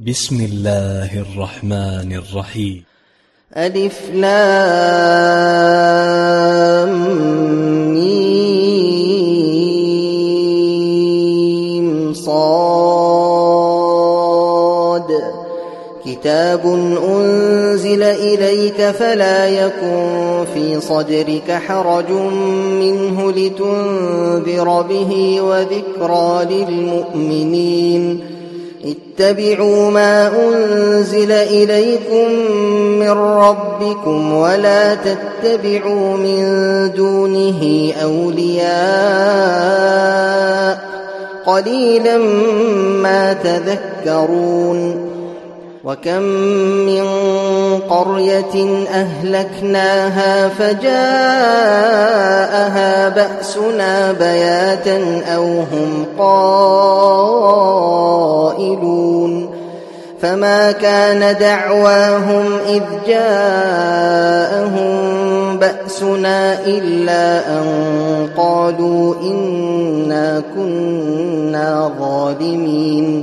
بسم الله الرحمن الرحيم. ألف لام ميم صاد كتاب أنزل إليك فلا يكن في صدرك حرج منه لتنذر به وذكرى للمؤمنين. اتبعوا ما أنزل إليكم من ربكم ولا تتبعوا من دونه أولياء قليلا ما تذكرون. وكم من قرية أهلكناها فجاءها بأسنا بياتا أو هم قائلون فما كان دعواهم إذ جاءهم بأسنا إلا أن قالوا إنا كنا ظالمين.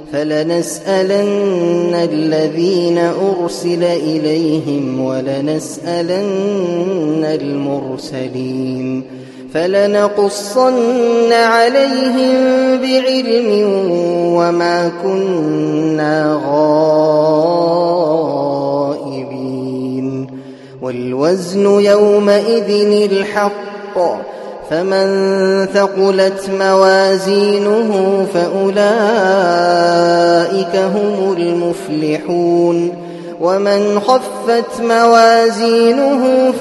فلنسألن الذين أرسل إليهم ولنسألن المرسلين فلنقصن عليهم بعلم وما كنا غائبين. والوزن يومئذ الحق فمن ثقلت موازينه فأولئك هم المفلحون ومن خفت موازينه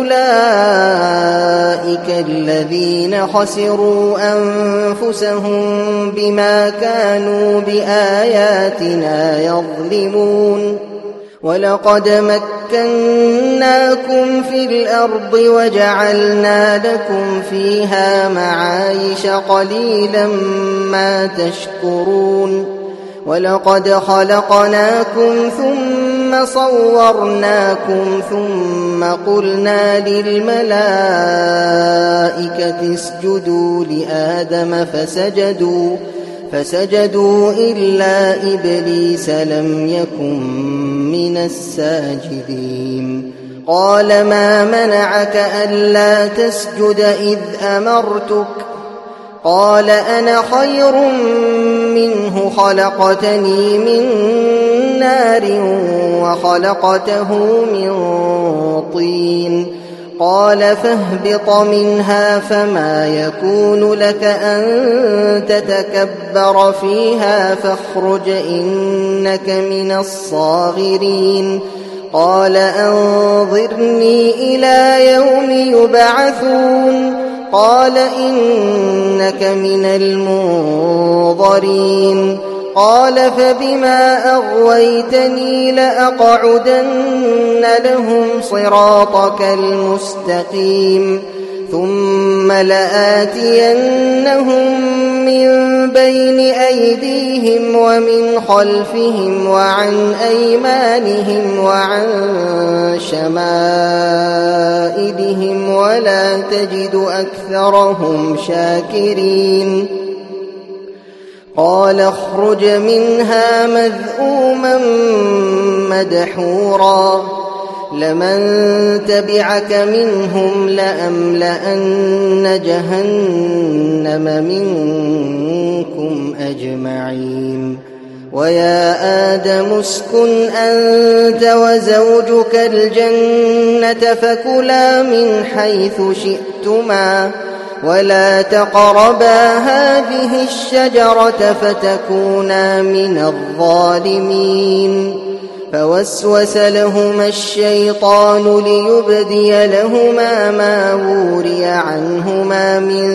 فأولئك الذين خسروا أنفسهم بما كانوا بآياتنا يظلمون. ولقد مكناكم في الأرض وجعلنا لكم فيها معايش قليلا ما تشكرون. ولقد خلقناكم ثم صورناكم ثم قلنا للملائكة اسجدوا لآدم فسجدوا إلا إبليس لم يكن من الساجدين. قال ما منعك ألا تسجد إذ أمرتك؟ قال أنا خير منه خلقتني من نار وخلقته من طين. قال فاهبط منها فما يكون لك أن تتكبر فيها فاخرج إنك من الصاغرين. قال أنظرني إلى يوم يبعثون. قال إنك من المنظرين. قال فبما أغويتني لأقعدن لهم صراطك المستقيم ثم لآتينهم من بين أيديهم ومن خلفهم وعن أيمانهم وعن شمائلهم ولا تجد أكثرهم شاكرين. قال اخرج منها مذءوما مدحورا لمن تبعك منهم لأملأن جهنم منكم أجمعين. ويا آدم اسكن أنت وزوجك الجنة فكلا من حيث شئتما ولا تقربا هذه الشجرة فتكونا من الظالمين. فوسوس لهما الشيطان ليبدي لهما ما وري عنهما من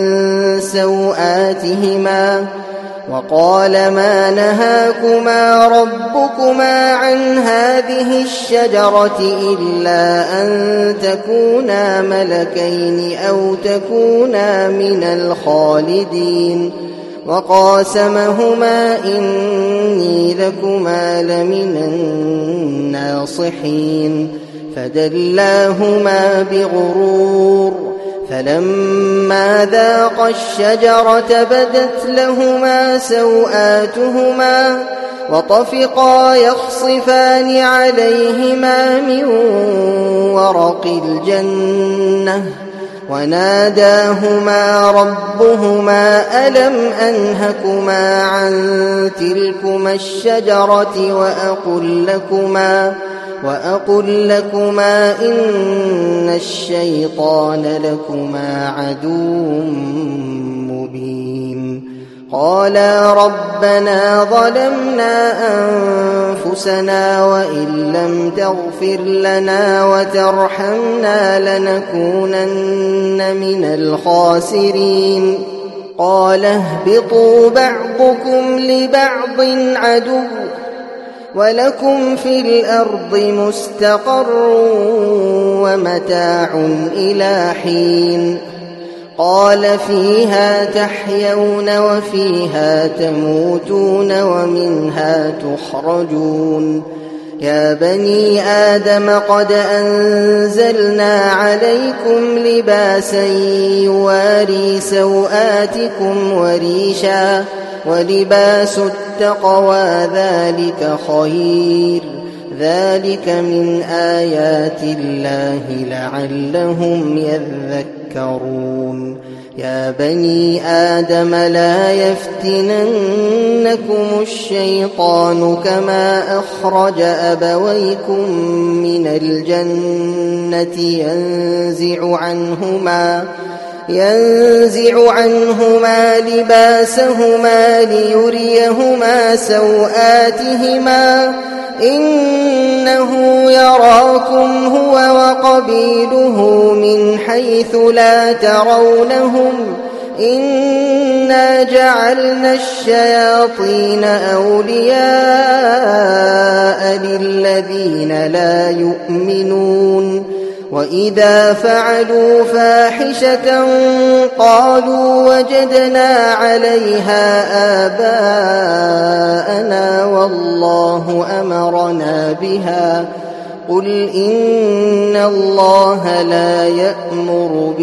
سوآتهما وقال ما نهاكما ربكما عن هذه الشجرة إلا أن تكونا ملكين أو تكونا من الخالدين. وقاسمهما إني لكما لمن الناصحين فدلاهما بغرور فلما ذاقا الشجرة بدت لهما سوآتهما وطفقا يخصفان عليهما من ورق الجنة وناداهما ربهما ألم أنهكما عن تلكما الشجرة وأقل لكما إن الشيطان لكما عدو مبين قالا ربنا ظلمنا أنفسنا وإن لم تغفر لنا وترحمنا لنكونن من الخاسرين قال اهبطوا بعضكم لبعض عدو ولكم في الأرض مستقر ومتاع إلى حين قال فيها تحيون وفيها تموتون ومنها تخرجون يا بني آدم قد أنزلنا عليكم لباسا يواري سوآتكم وريشا ولباس التقوى ذلك خير ذلك من آيات الله لعلهم يذكرون يا بني آدم لا يفتننكم الشيطان كما أخرج أبويكم من الجنة ينزع عنهما لباسهما ليريهما سوآتهما إنه يراكم هو وقبيله من حيث لا ترونهم إنا جعلنا الشياطين أولياء للذين لا يؤمنون وإذا فعلوا فاحشة قالوا وجدنا عليها آباءنا والله أمرنا بها قل إن الله لا يأمر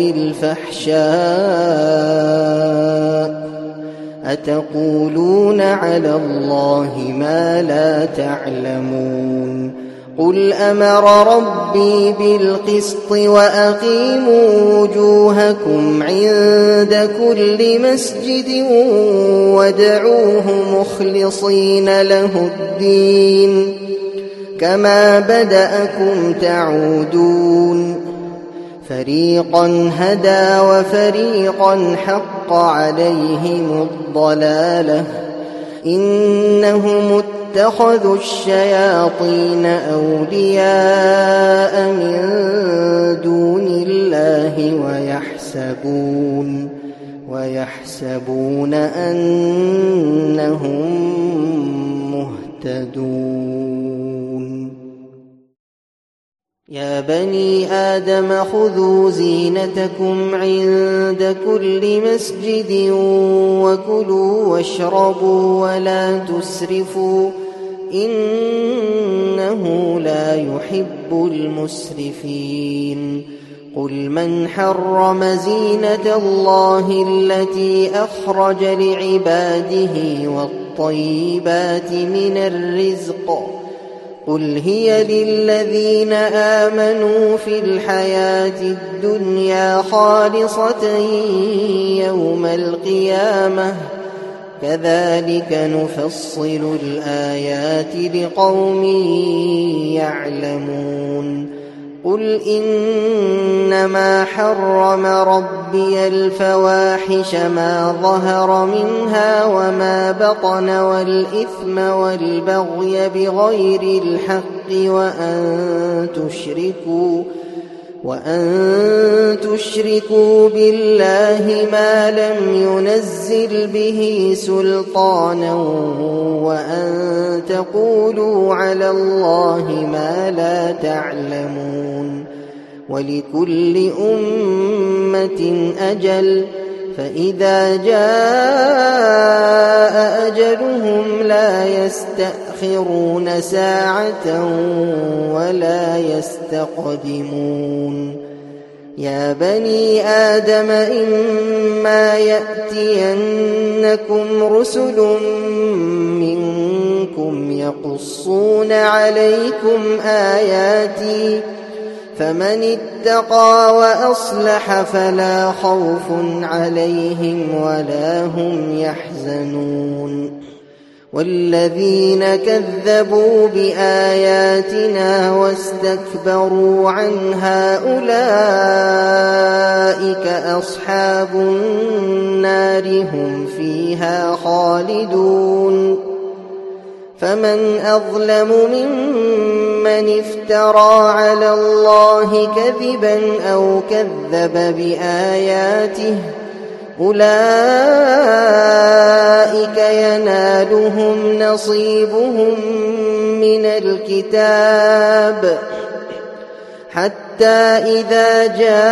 بالفحشاء أتقولون على الله ما لا تعلمون قل أمر ربي بالقسط وأقيموا وجوهكم عند كل مسجد وادعوه مخلصين له الدين كما بدأكم تعودون فريقا هدى وفريقا حق عليهم الضلالة إنهم اتخذوا الشياطين أولياء من دون الله ويحسبون أنهم مهتدون يا بني آدم خذوا زينتكم عند كل مسجد وكلوا واشربوا ولا تسرفوا إنه لا يحب المسرفين قل من حرم زينة الله التي أخرج لعباده والطيبات من الرزق قل هي للذين آمنوا في الحياة الدنيا خالصة يوم القيامة كذلك نفصل الآيات لقوم يعلمون قل إنما حرم ربي الفواحش ما ظهر منها وما بطن والإثم والبغي بغير الحق وأن تشركوا بالله ما لم ينزل به سلطانا وأن تقولوا على الله ما لا تعلمون ولكل أمة أجل فإذا جاء أجلهم لا يستأخرون ساعة ولا يستقدمون يا بني آدم إما يأتينكم رسل منكم منكم يقصون عليكم آياتي فمن اتقى وأصلح فلا خوف عليهم ولا هم يحزنون والذين كذبوا بآياتنا واستكبروا عنها أولئك أصحاب النار هم فيها خالدون فمن أظلم ممن افترى على الله كذبا أو كذب بآياته أولئك ينالهم نصيبهم من الكتاب حتى إذا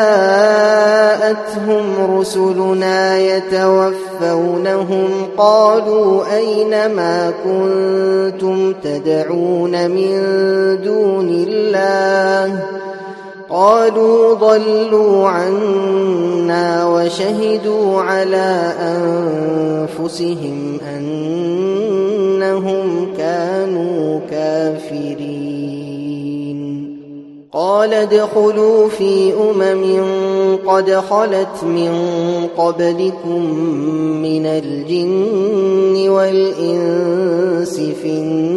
جاءتهم رسلنا يتوفونهم قالوا أين ما كنتم تدعون من دون الله قالوا ضلوا عنا وشهدوا على أنفسهم أنهم كانوا كافرين قال ادخلوا في قد خلت من قبلكم من الجن والإنس في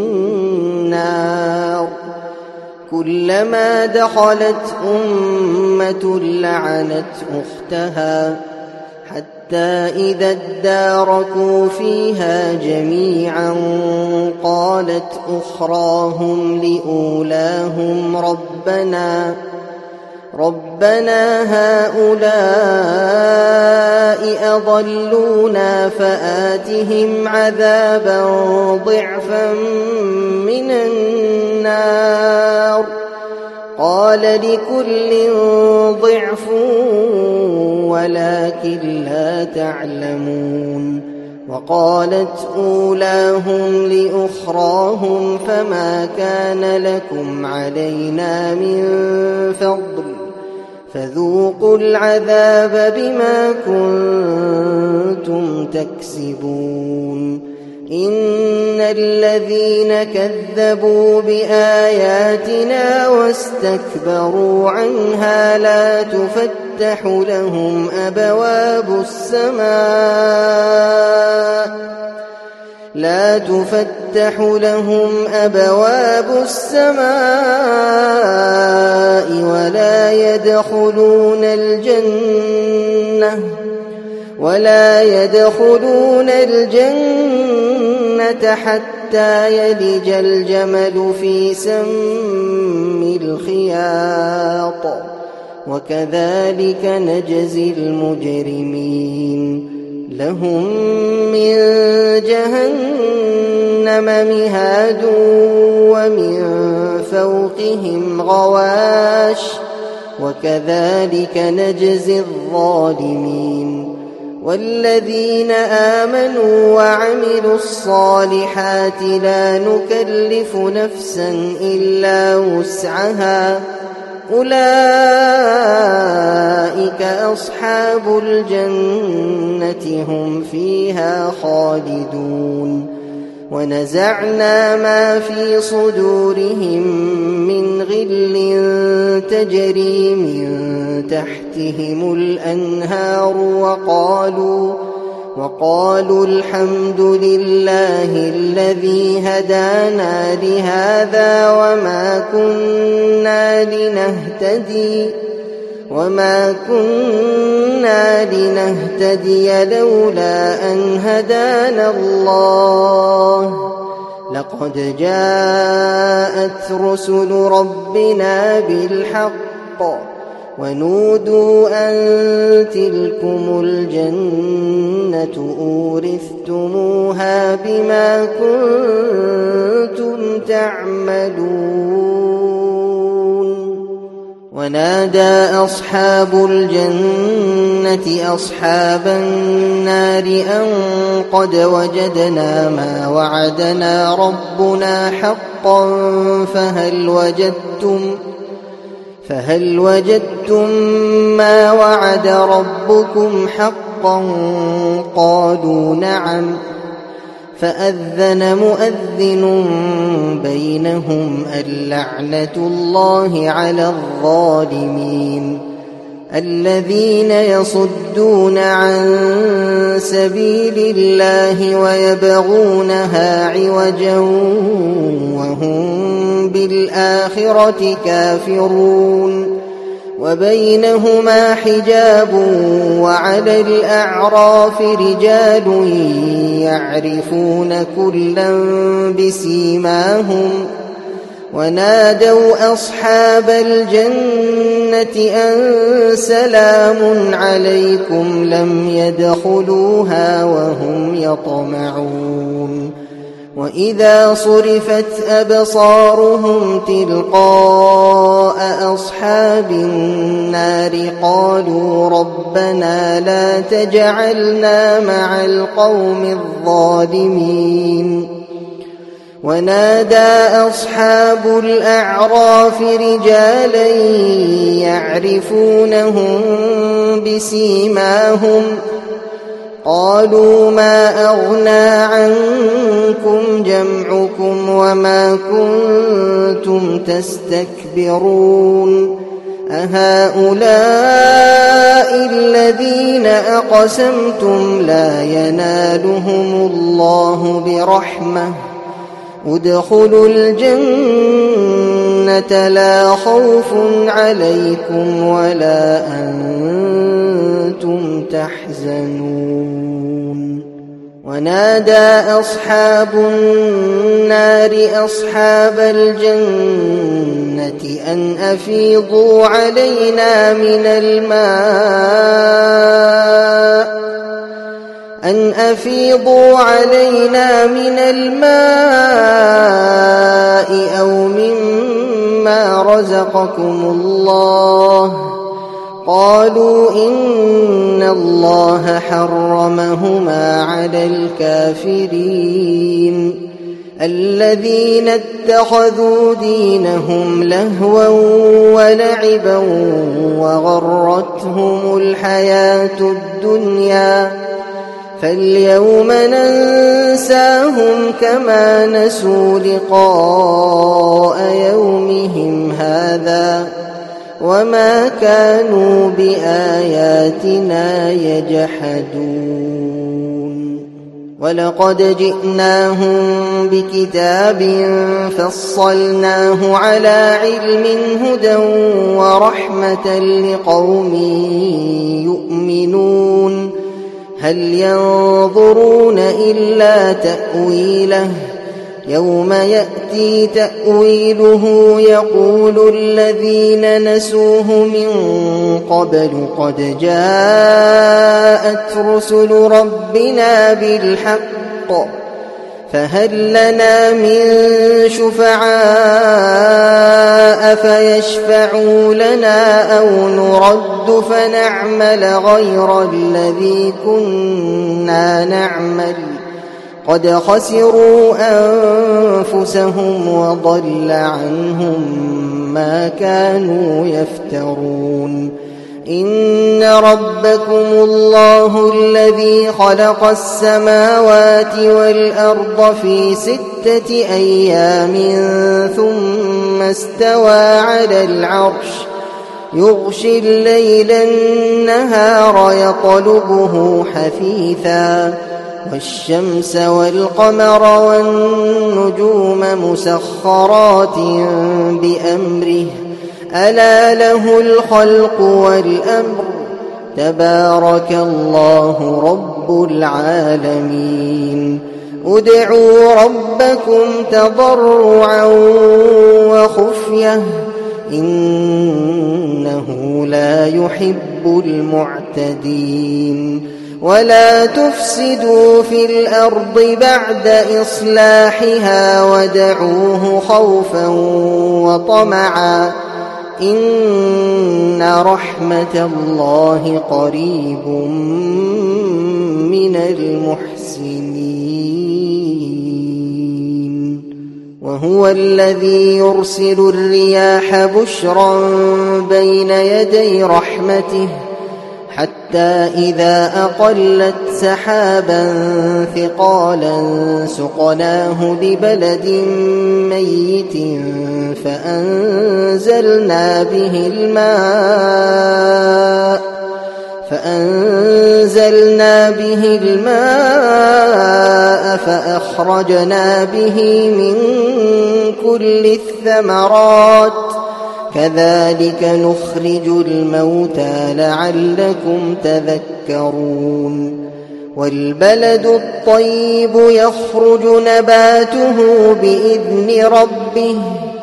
النار كلما دخلت أمة لعنت أختها حتى إذا اداركوا فيها جميعا قالت أخراهم لأولاهم ربنا هؤلاء أضلونا فآتهم عذابا ضعفا من النار قال لكل ضعف ولكن لا تعلمون وقالت أولاهم لأخراهم فما كان لكم علينا من فضل فذوقوا العذاب بما كنتم تكسبون إن الذين كذبوا بآياتنا واستكبروا عنها لا تفتح لهم أبواب السماء ولا يدخلون الجنة حتى يلج الجمل في سم الخياط وكذلك نجزي المجرمين لهم من جهنم مهاد ومن فوقهم غواش وكذلك نجزي الظالمين والذين آمنوا وعملوا الصالحات لا نكلف نفسا إلا وسعها أولئك أصحاب الجنة هم فيها خالدون ونزعنا ما في صدورهم من غل تجري من تحتهم الأنهار وقالوا الحمد لله الذي هدانا لهذا وما كنا لنهتدي لولا أن هدانا الله لقد جاءت رسل ربنا بالحق ونودوا أن تلكم الجنة أورثتموها بما كنتم تعملون ونادى أصحاب الجنة أصحاب النار أن قد وجدنا ما وعدنا ربنا حقا فهل وجدتم ما وعد ربكم حقا قالوا نعم فأذن مؤذن بينهم اللعنة الله على الظالمين الذين يصدون عن سبيل الله ويبغونها عوجا وهم بالآخرة كافرون وبينهما حجاب وعلى الأعراف رجال يعرفون كلا بسيماهم ونادوا أصحاب الجنة أن سلام عليكم لم يدخلوها وهم يطمعون وإذا صرفت أبصارهم تلقاء أصحاب النار قالوا ربنا لا تجعلنا مع القوم الظالمين ونادى أصحاب الأعراف رجالا يعرفونهم بسيماهم قالوا ما أغنى عنكم جمعكم وما كنتم تستكبرون أهؤلاء الذين أقسمتم لا ينالهم الله برحمة ادخلوا الجنة لا خوف عليكم ولا أنتم تحزنون ونادى أصحاب النار أصحاب الجنة أن أفيضوا علينا من الماء أو مما رزقكم الله قالوا إن الله حرمهما على الكافرين الذين اتخذوا دينهم لهوا ولعبا وغرتهم الحياة الدنيا فاليوم ننساهم كما نسوا لقاء يومهم هذا وما كانوا بآياتنا يجحدون ولقد جئناهم بكتاب فصلناه على علم هدى ورحمة لقوم يؤمنون هل ينظرون إلا تأويله يوم يأتي تأويله يقول الذين نسوه من قبل قد جاءت رسل ربنا بالحق فهل لنا من شفعاء فيشفعوا لنا أو نرد فنعمل غير الذي كنا نعمل قد خسروا أنفسهم وضل عنهم ما كانوا يفترون إن ربكم الله الذي خلق السماوات والأرض في 6 أيام ثم استوى على العرش يغشي الليل النهار يطلبه حثيثا والشمس والقمر والنجوم مسخرات بأمره ألا له الخلق والأمر تبارك الله رب العالمين ادعوا ربكم تضرعا وخفية إنه لا يحب المعتدين ولا تفسدوا في الأرض بعد إصلاحها ودعوه خوفا وطمعا إن رحمة الله قريب من المحسنين وهو الذي يرسل الرياح بشرا بين يدي رحمته حتى حتى إذا أقلت سحابا ثقالا سقناه لبلد ميت فأنزلنا به الماء فأخرجنا به من كل الثمرات كذلك نخرج الموتى لعلكم تذكرون والبلد الطيب يخرج نباته بإذن ربه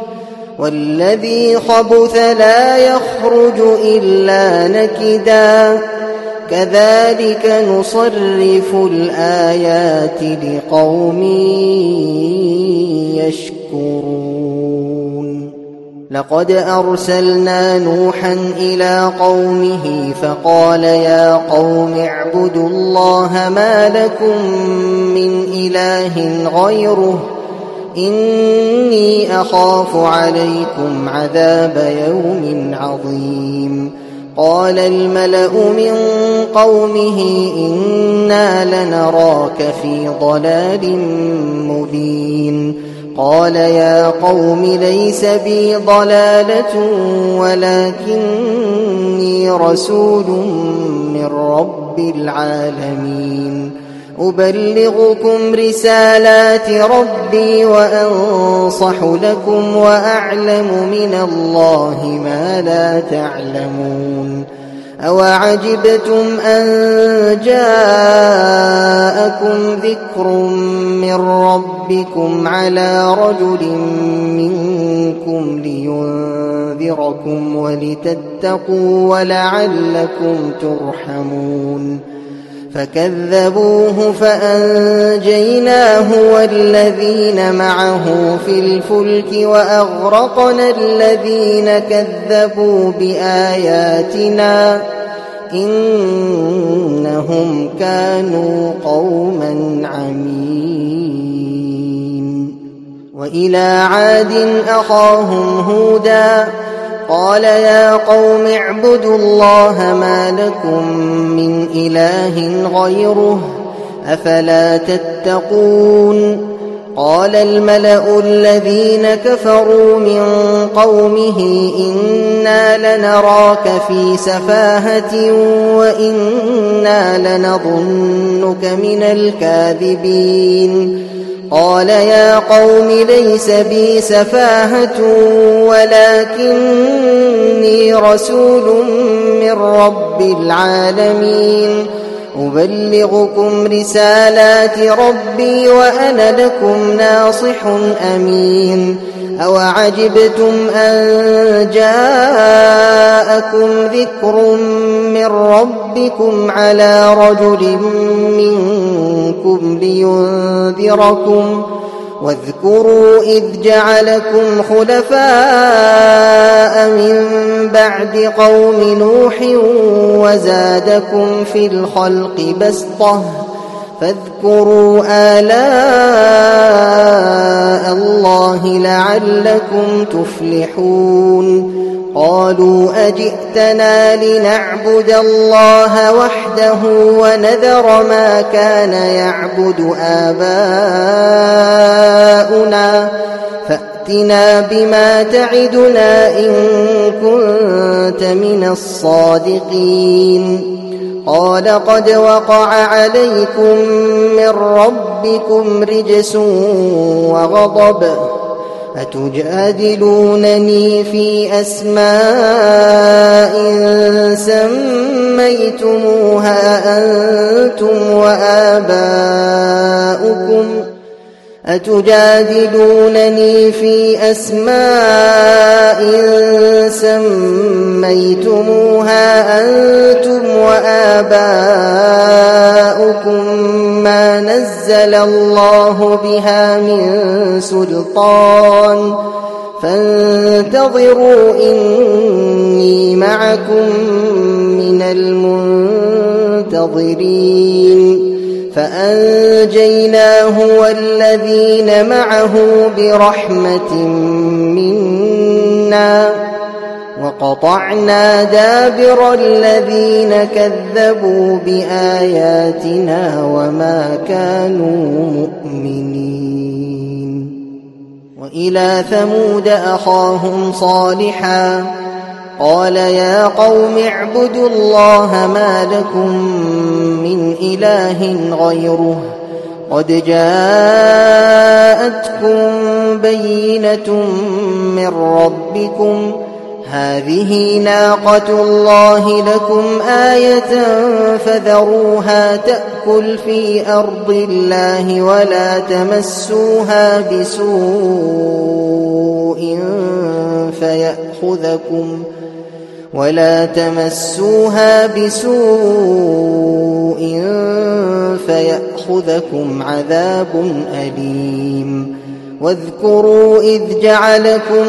والذي خبث لا يخرج إلا نكدا كذلك نصرف الآيات لقوم يشكرون لقد أرسلنا نوحا إلى قومه فقال يا قوم اعبدوا الله ما لكم من إله غيره إني أخاف عليكم عذاب يوم عظيم قال الملأ من قومه إنا لنراك في ضلال مبين قال يا قوم ليس بي ضلالة ولكني رسول من رب العالمين أبلغكم رسالات ربي وأنصح لكم وأعلم من الله ما لا تعلمون أوعجبتم أن جاءكم ذكر من ربكم على رجل منكم لينذركم ولتتقوا ولعلكم ترحمون فكذبوه فأنجيناه والذين معه في الفلك وأغرقنا الذين كذبوا بآياتنا إنهم كانوا قوما عمين وإلى عاد أخاهم هودا قال يا قوم اعبدوا الله ما لكم من إله غيره أفلا تتقون قال الملأ الذين كفروا من قومه إنا لنراك في سفاهة وإنا لنظنك من الكاذبين قال يا قوم ليس بي سفاهة ولكني رسول من رب العالمين أبلغكم رسالات ربي وأنا لكم ناصح أمين أوعجبتم أن جاءكم ذكر من ربكم على رجل منكم لينذركم واذكروا إذ جعلكم خلفاء من بعد قوم نوح وزادكم في الخلق بسطة فاذكروا آلاء الله لعلكم تفلحون قالوا أجئتنا لنعبد الله وحده ونذر ما كان يعبد آباؤنا فأتنا بما تعدنا إن كنت من الصادقين قال قد وقع عليكم من ربكم رجس وغضب أتجادلونني في أسماء سميتموها أنتم وآباؤكم ما نزل الله بها من سلطان فانتظروا إني معكم من المنتظرين فأنجيناه والذين معه برحمة منا وقطعنا دابر الذين كذبوا بآياتنا وما كانوا مؤمنين. وإلى ثمود أخاهم صالحا قال يا قوم اعبدوا الله ما لكم من إله غيره قد جاءتكم بينة من ربكم هذه ناقة الله لكم آية فذروها تأكل في أرض الله ولا تمسوها بسوء فيأخذكم عذاب أليم. واذكروا إذ جعلكم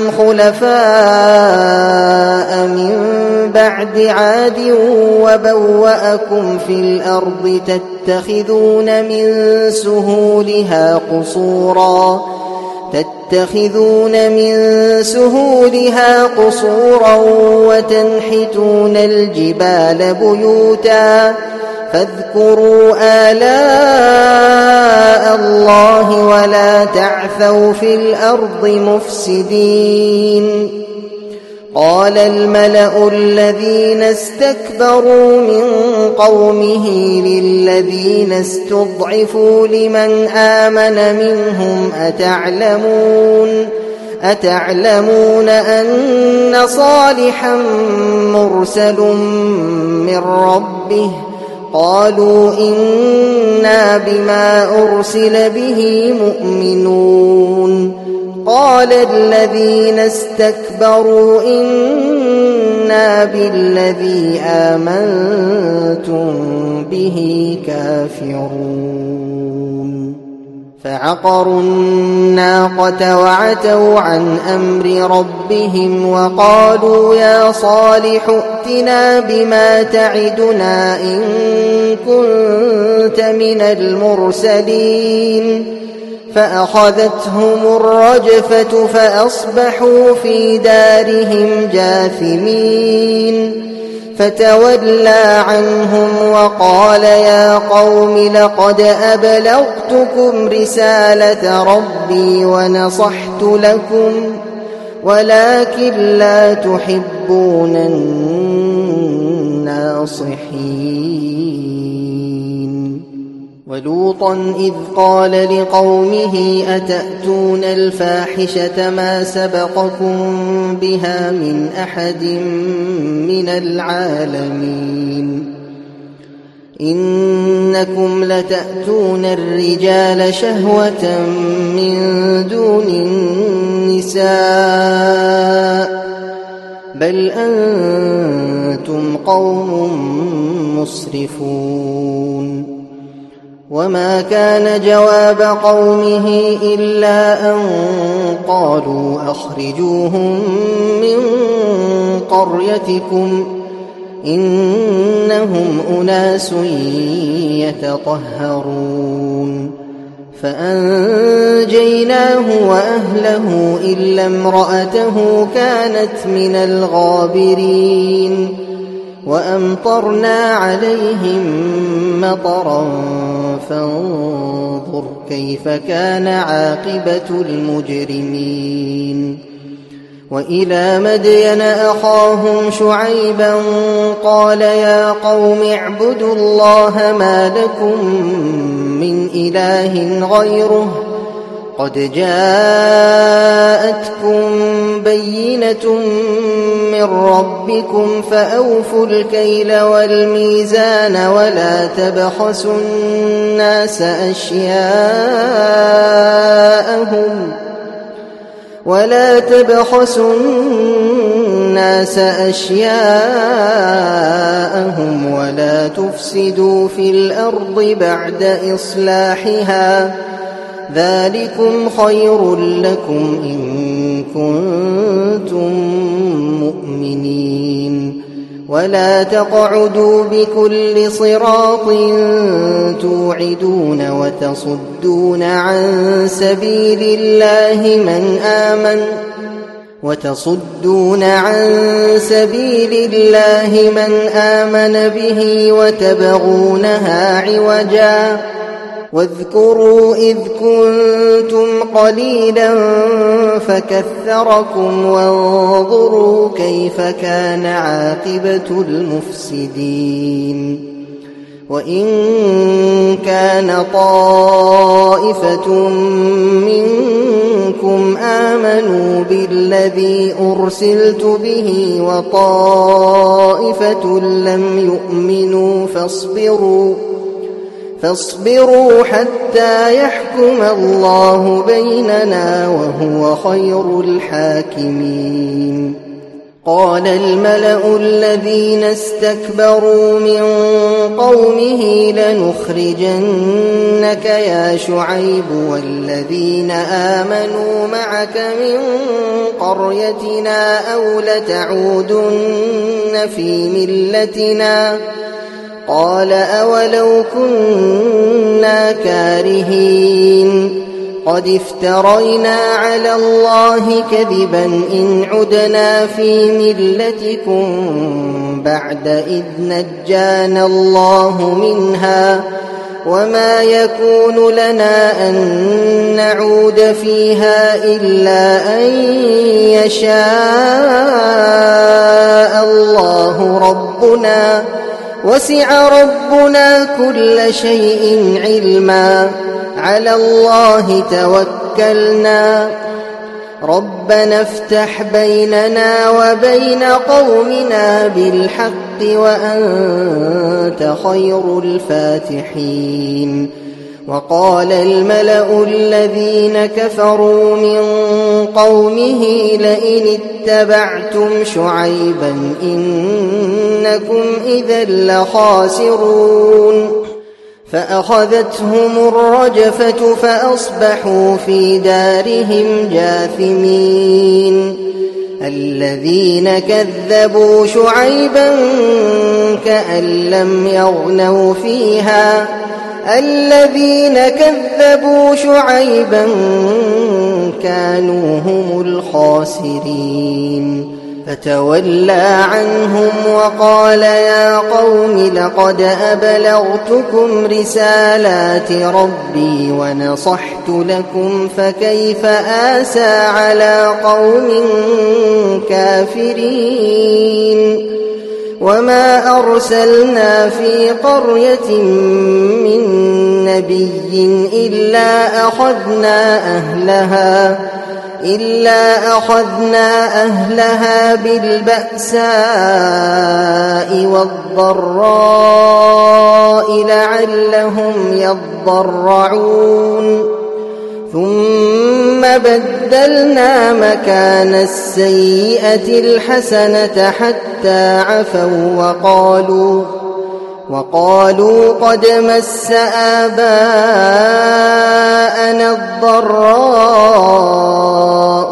خلفاء من بعد عاد وبوأكم في الأرض تتخذون من سهولها قصورا وتنحتون الجبال بيوتا فاذكروا آلاء الله ولا تعثوا في الأرض مفسدين. قال الملأ الذين استكبروا من قومه للذين استضعفوا لمن آمن منهم أتعلمون أن صالحا مرسل من ربه قالوا إنا بما أرسل به مؤمنون. قال الذين استكبروا إنا بالذي آمنتم به كافرون. فعقروا الناقة وعتوا عن أمر ربهم وقالوا يا صالح ائتنا بما تعدنا إن كنت من المرسلين. فأخذتهم الرجفة فأصبحوا في دارهم جاثمين. فتولى عنهم وقال يا قوم لقد أبلغتكم رسالة ربي ونصحت لكم ولكن لا تحبون الناصحين. ولوطا إذ قال لقومه أتأتون الفاحشة ما سبقكم بها من أحد من العالمين إنكم لتأتون الرجال شهوة من دون النساء بل أنتم قوم مسرفون. وما كان جواب قومه إلا أن قالوا أخرجوهم من قريتكم إنهم أناس يتطهرون. فأنجيناه وأهله إلا امرأته كانت من الغابرين. وأمطرنا عليهم مطرا فانظر كيف كان عاقبة المجرمين. وإلى مدين أخاهم شعيبا قال يا قوم اعبدوا الله ما لكم من إله غيره قد جاءتكم بينة من ربكم فأوفوا الكيل والميزان ولا تبخسوا الناس أشياءهم ولا تفسدوا في الأرض بعد إصلاحها ذلكم خير لكم إن كنتم مؤمنين. ولا تقعدوا بكل صراط توعدون وتصدون عن سبيل الله وتصدون عن سبيل الله من آمن به وتبغونها عوجا واذكروا إذ كنتم قليلا فكثركم وانظروا كيف كان عاقبة المفسدين وإن كان طائفة منكم آمنوا بالذي أرسلت به وطائفة لم يؤمنوا فاصبروا حتى يحكم الله بيننا وهو خير الحاكمين قال الملأ الذين استكبروا من قومه لنخرجنك يا شعيب والذين آمنوا معك من قريتنا أو لتعودن في ملتنا قال أولو كنا كارهين قد افترينا على الله كذبا إن عدنا في ملتكم بعد إذ نجانا الله منها وما يكون لنا أن نعود فيها إلا أن يشاء الله ربنا وسع ربنا كل شيء علما على الله توكلنا ربنا افتح بيننا وبين قومنا بالحق وأنت خير الفاتحين وقال الملأ الذين كفروا من قومه لئن اتبعتم شعيبا إنكم إذا لخاسرون فأخذتهم الرجفة فأصبحوا في دارهم جاثمين الذين كذبوا شعيبا كأن لم يغنوا فيها الذين كذبوا شعيبا كانوا هم الخاسرين فتولى عنهم وقال يا قوم لقد أبلغتكم رسالات ربي ونصحت لكم فكيف آسى على قوم كافرين وما أرسلنا في قرية من نبي إلا أخذنا أهلها بالبأساء والضراء لعلهم يضرعون ثم بدلنا مكان السيئة الحسنة حتى عفوا وقالوا قد مس آباءنا الضراء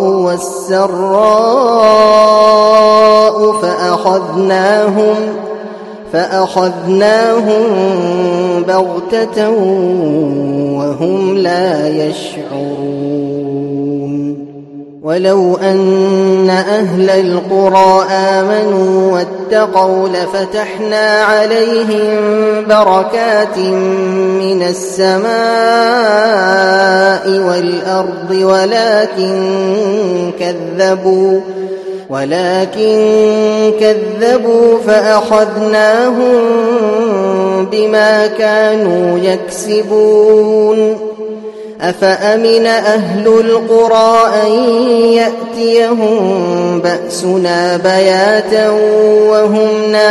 والسراء فأخذناهم بغتة وهم لا يشعرون ولو أن أهل القرى آمنوا واتقوا لفتحنا عليهم بركات من السماء والأرض ولكن كذبوا فأخذناهم بما كانوا يكسبون أفأمن أهل القرى أن يأتيهم بأسنا بياتا وهم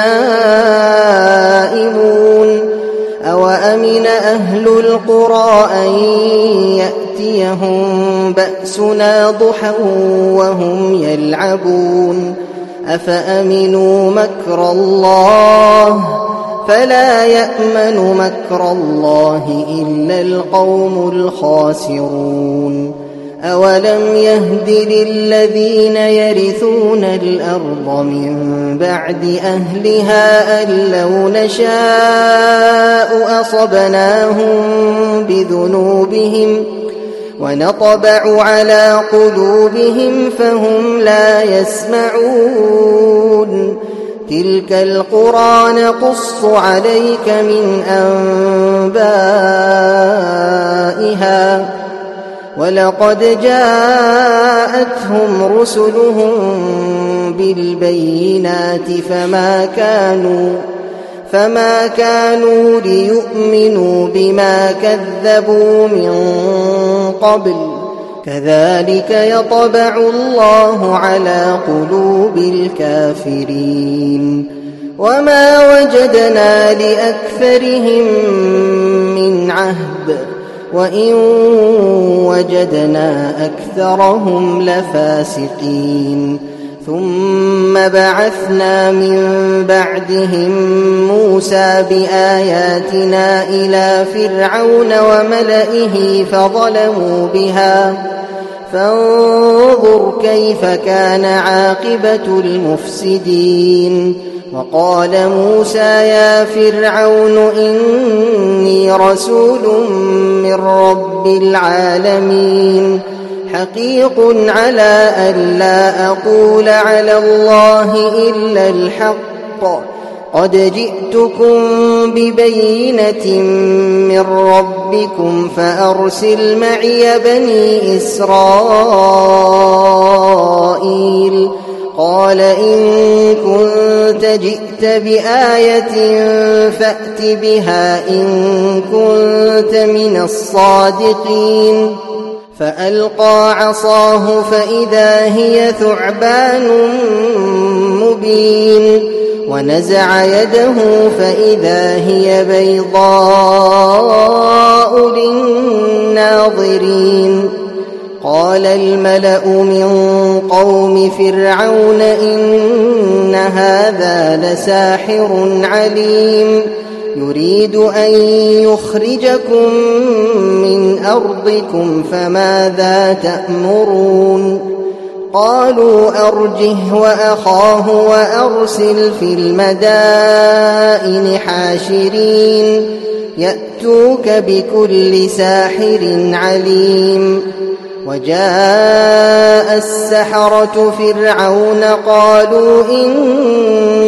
نائمون أوأمن أهل القرى أن يأتيهم بأسنا ضحى وهم يلعبون أفأمنوا مكر الله فلا يأمن مكر الله إلا القوم الخاسرون أولم يهد للذين يرثون الأرض من بعد أهلها أن لو نشاء أصبناهم بذنوبهم ونطبع على قلوبهم فهم لا يسمعون تلك القرى نقص عليك من أنبائها ولقد جاءتهم رسلهم بالبينات فما كانوا ليؤمنوا بما كذبوا من قبل كذلك يطبع الله على قلوب الكافرين وما وجدنا لأكثرهم من عهد وإن وجدنا أكثرهم لفاسقين ثم بعثنا من بعدهم موسى بآياتنا إلى فرعون وملئه فظلموا بها فانظر كيف كان عاقبة المفسدين وقال موسى يا فرعون إني رسول من رب العالمين حقيق على ألا أقول على الله إلا الحق قد جئتكم ببينة من ربكم فأرسل معي بني إسرائيل قال إن كنت جئت بآية فأت بها إن كنت من الصادقين فألقى عصاه فإذا هي ثعبان مبين ونزع يده فإذا هي بيضاء للناظرين قال الملأ من قوم فرعون إن هذا لساحر عليم يريد أن يخرجكم من أرضكم فماذا تأمرون قالوا أرجه وأخاه وأرسل في المدائن حاشرين يأتوك بكل ساحر عليم وجاء السحرة فرعون قالوا إن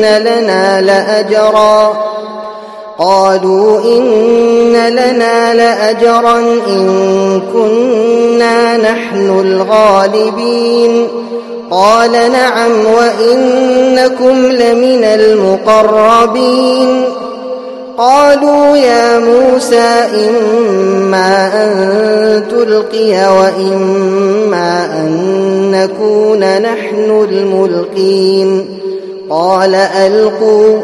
لنا لأجرا إن كنا نحن الغالبين قال نعم وإنكم لمن المقربين قالوا يا موسى إما أن تلقي وإما أن نكون نحن الملقين قال ألقوا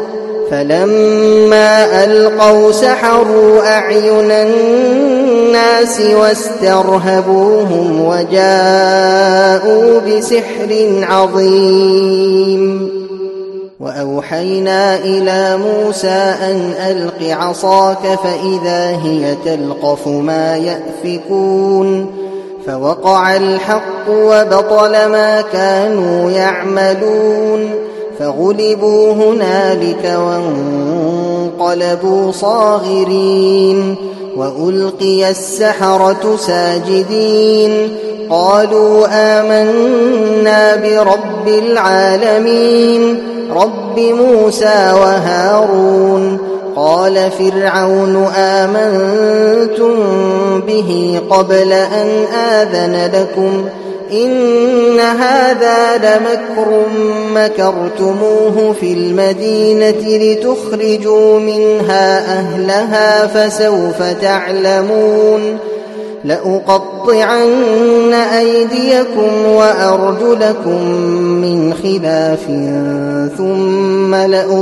فلما ألقوا سحروا أعين الناس واسترهبوهم وجاءوا بسحر عظيم وأوحينا إلى موسى أن ألق عصاك فإذا هي تلقف ما يأفكون فوقع الحق وبطل ما كانوا يعملون فغلبوا هنالك وانقلبوا صاغرين وألقي السحرة ساجدين قالوا آمنا برب العالمين رب موسى وهارون قال فرعون آمنتم به قبل أن آذن لكم إن هذا لمكر مكرتموه في المدينة لتخرجوا منها أهلها فسوف تعلمون لأقطعن أيديكم وأرجلكم من خلاف ثم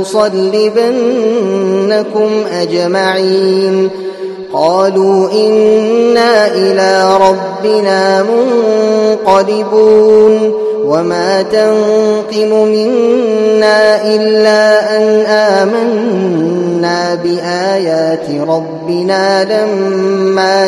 لأصلبنكم أجمعين قالوا إنا إلى ربنا منقلبون وما تنقم منا إلا أن آمنا بآيات ربنا لما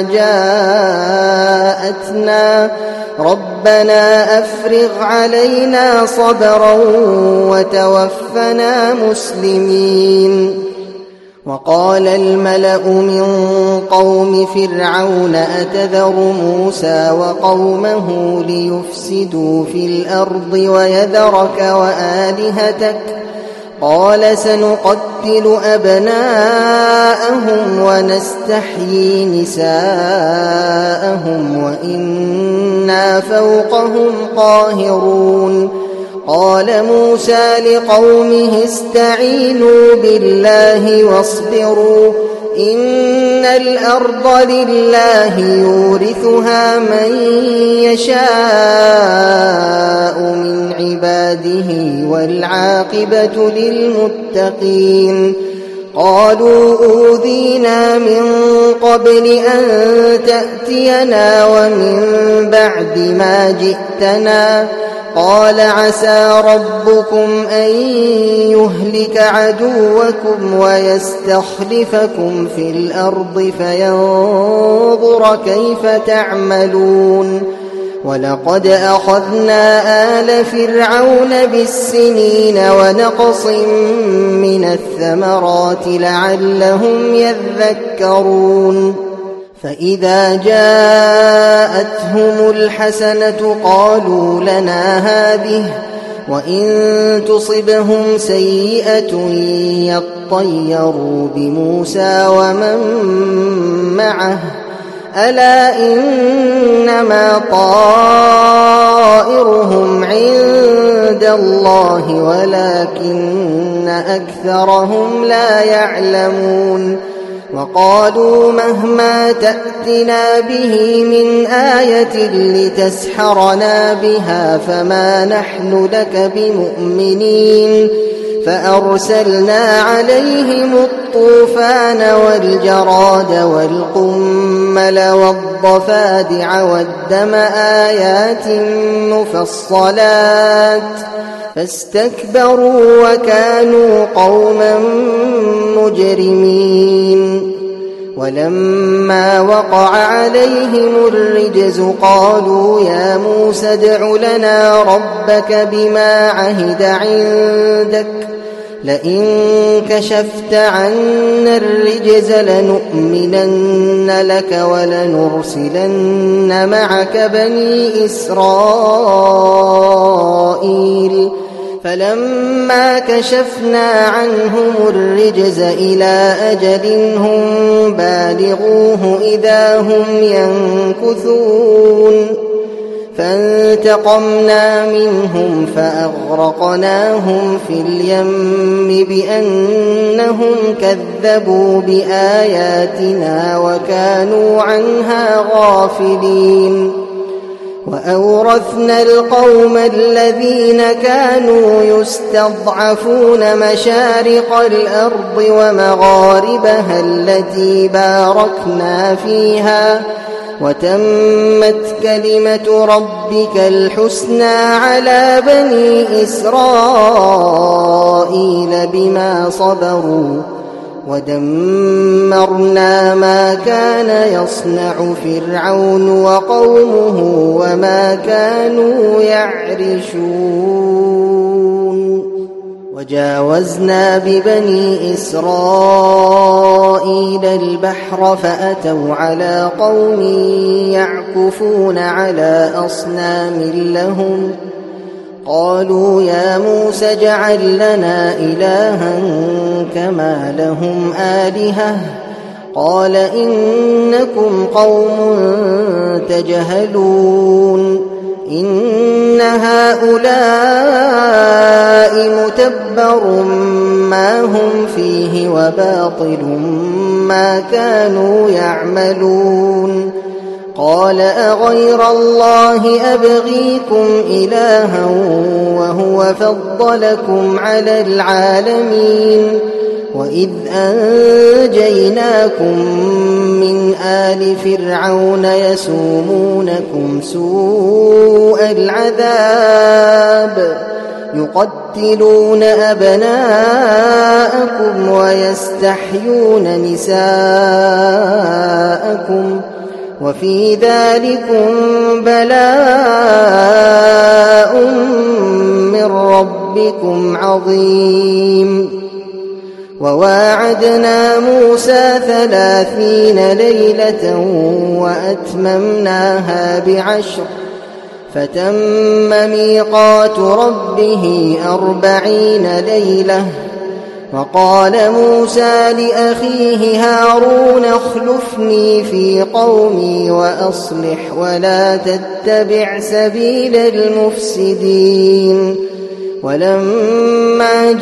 جاءتنا ربنا أفرغ علينا صبرا وتوفنا مسلمين وقال الملأ من قوم فرعون أتذر موسى وقومه ليفسدوا في الأرض ويذرك وآلهتك قال سنقتل أبناءهم ونستحيي نساءهم وإنا فوقهم قاهرون قال موسى لقومه استعينوا بالله واصبروا إن الأرض لله يورثها من يشاء من عباده والعاقبة للمتقين قالوا أوذينا من قبل أن تأتينا ومن بعد ما جئتنا قال عسى ربكم أن يهلك عدوكم ويستخلفكم في الأرض فينظر كيف تعملون ولقد أخذنا آل فرعون بالسنين ونقص من الثمرات لعلهم يذكرون فإذا جاءتهم الحسنة قالوا لنا هذه وإن تصبهم سيئة يطيروا بموسى ومن معه ألا إنما طائرهم عند الله ولكن أكثرهم لا يعلمون وقالوا مهما تأتنا به من آية لتسحرنا بها فما نحن لك بمؤمنين فأرسلنا عليهم الطوفان والجراد والقمل والضفادع والدم آيات مفصلات فاستكبروا وكانوا قوما مجرمين ولما وقع عليهم الرجز قالوا يا موسى ادع لنا ربك بما عهد عندك لئن كشفت عنا الرجز لنؤمنن لك ولنرسلن معك بني إسرائيل فلما كشفنا عنهم الرجز إلى أجل هم بالغوه إذا هم ينكثون فانتقمنا منهم فأغرقناهم في اليم بأنهم كذبوا بآياتنا وكانوا عنها غافلين وأورثنا القوم الذين كانوا يستضعفون مشارق الأرض ومغاربها التي باركنا فيها وتمت كلمة ربك الحسنى على بني إسرائيل بما صبروا ودمرنا ما كان يصنع فرعون وقومه وما كانوا يعرشون وجاوزنا ببني إسرائيل البحر فأتوا على قوم يعكفون على أصنام لهم قالوا يا موسى اجعل لنا إلها كما لهم آلهة قال إنكم قوم تجهلون إن هؤلاء متبر ما هم فيه وباطل ما كانوا يعملون قال أغير الله أبغيكم إلها وهو فضلكم على العالمين وإذ أنجيناكم من آل فرعون يسومونكم سوء العذاب يقتلون أبناءكم ويستحيون نساءكم وفي ذلكم بلاء من ربكم عظيم وواعدنا موسى 30 ليلة وأتممناها ب10 فتم ميقات ربه 40 ليلة. وقال موسى لأخيه هارون اخلفني في قومي وأصلح ولا تتبع سبيل المفسدين. ولما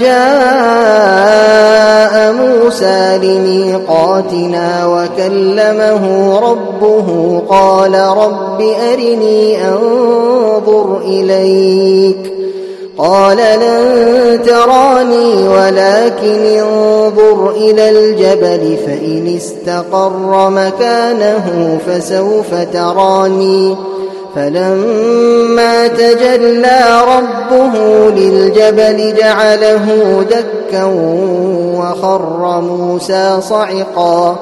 جاء موسى لميقاتنا وكلمه ربه قال رب أرني أنظر إليك. قال لن تراني ولكن انظر إلى الجبل فإن استقر مكانه فسوف تراني. فلما تجلى ربه للجبل جعله دكا وخر موسى صعقا.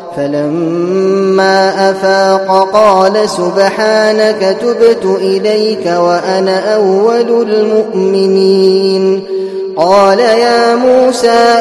فلما أفاق قال سبحانك تبت إليك وأنا أول المؤمنين. قال يا موسى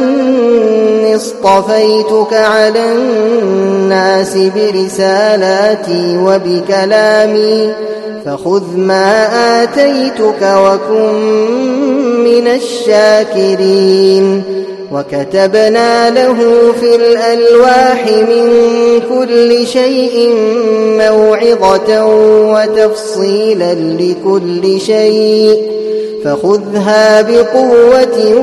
إني اصطفيتك على الناس برسالاتي وبكلامي فخذ ما آتيتك وكن من الشاكرين. وكتبنا له في الألواح من كل شيء موعظة وتفصيلا لكل شيء فخذها بقوة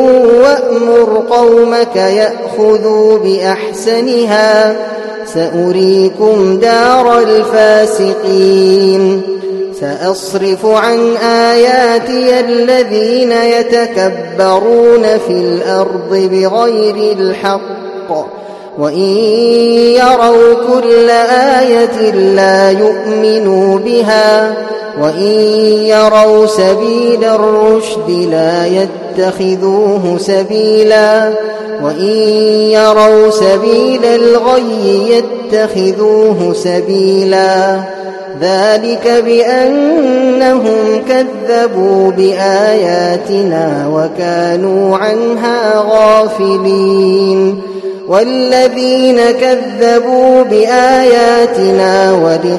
وأمر قومك يأخذوا بأحسنها سأريكم دار الفاسقين. سأصرف عن آياتي الذين يتكبرون في الأرض بغير الحق وإن يروا كل آية لا يؤمنوا بها وإن يروا سبيل الرشد لا يتخذوه سبيلا وإن يروا سبيل الغي يتخذوه سبيلا. ذلك بأنهم كذبوا بآياتنا وكانوا عنها غافلين. والذين كذبوا بآياتنا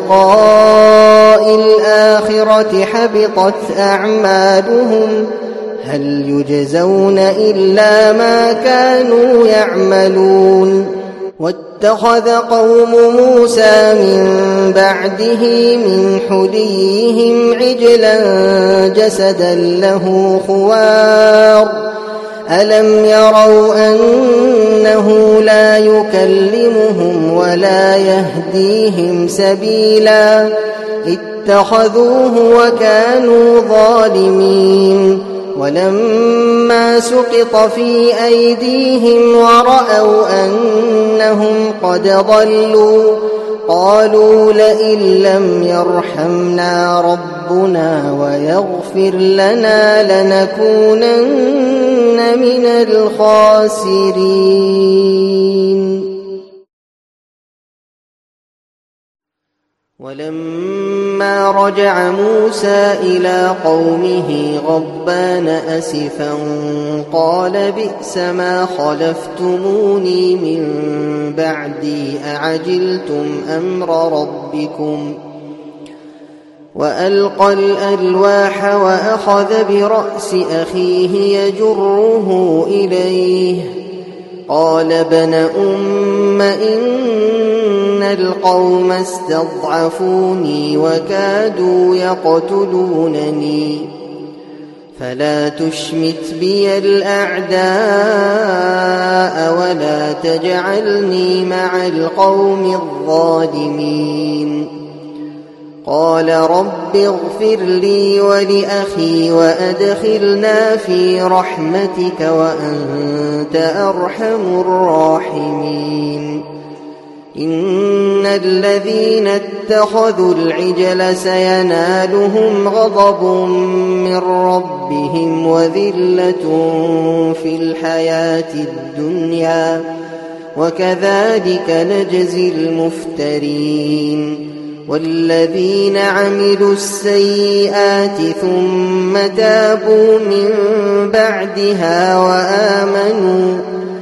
ولقاء الآخرة حبطت أعمالهم هل يجزون إلا ما كانوا يعملون. واتخذ قوم موسى من بعده من حليهم عجلا جسدا له خوار ألم يروا أنه لا يكلمهم ولا يهديهم سبيلا اتخذوه وكانوا ظالمين. ولما سقط في أيديهم ورأوا أنهم قد ضلوا قالوا لئن لم يرحمنا ربنا ويغفر لنا لنكونن من الخاسرين. ولما رجع موسى إلى قومه غضبان أسفا قال بئس ما خلفتموني من بعدي أعجلتم أمر ربكم. وألقى الألواح وأخذ برأس أخيه يجره إليه قال ابن أم إن القوم استضعفوني وكادوا يقتلونني فلا تشمت بي الأعداء ولا تجعلني مع القوم الظالمين. قال رب اغفر لي ولأخي وأدخلنا في رحمتك وأنت أرحم الراحمين. إن الذين اتخذوا العجل سينالهم غضب من ربهم وذلة في الحياة الدنيا وكذلك نجزي المفترين. والذين عملوا السيئات ثم تابوا من بعدها وآمنوا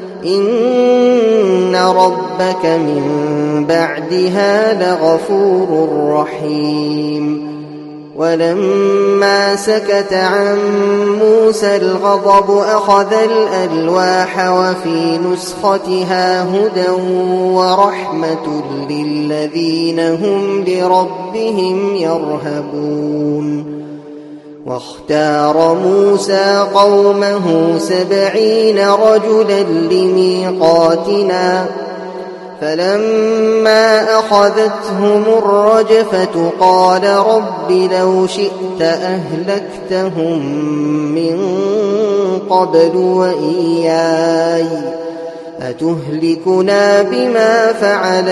إن ربك من بعدها لغفور رحيم. ولما سكت عن موسى الغضب أخذ الألواح وفي نسختها هدى ورحمة للذين هم لربهم يرهبون. واختار موسى قومه 70 رجلا لميقاتنا فلما أخذتهم الرجفة قال رب لو شئت أهلكتهم من قبل وإياي أتهلكنا بما فعل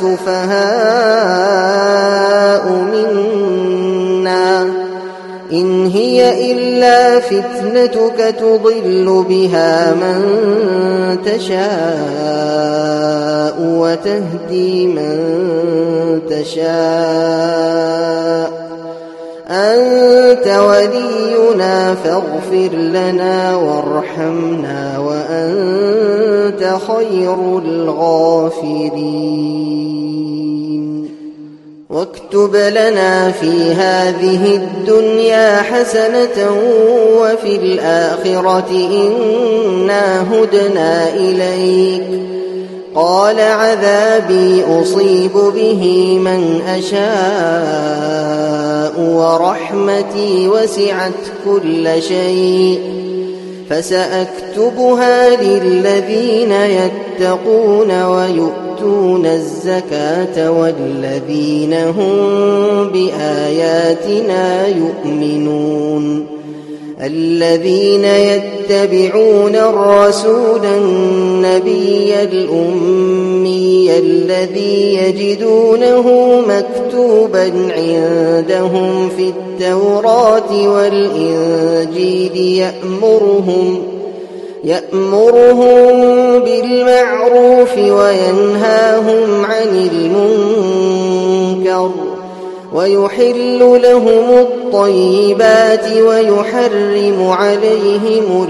السفهاء منا إن هي إلا فتنتك تضل بها من تشاء وتهدي من تشاء أنت ولينا فاغفر لنا وارحمنا وأنت خير الغافرين. واكتب لنا في هذه الدنيا حسنة وفي الآخرة إنا هدنا إليك قال عذابي أصيب به من أشاء ورحمتي وسعت كل شيء فسأكتبها للذين يتقون ويؤتون الزكاة والذين هم بآياتنا يؤمنون. الذين يتبعون الرسول النبي الأمي الذي يجدونه مكتوبا عندهم في التوراة والإنجيل يأمرهم بالمعروف وينهاهم عن المنكر ويحل لهم الطيبات ويحرم عليهم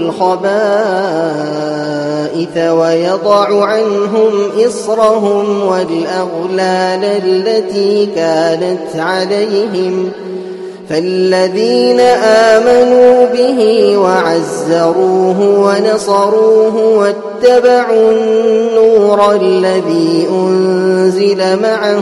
الخبائث ويضع عنهم إصرهم والأغلال التي كانت عليهم فالذين آمنوا به وعزروه ونصروه واتبعوا النور الذي أنزل معه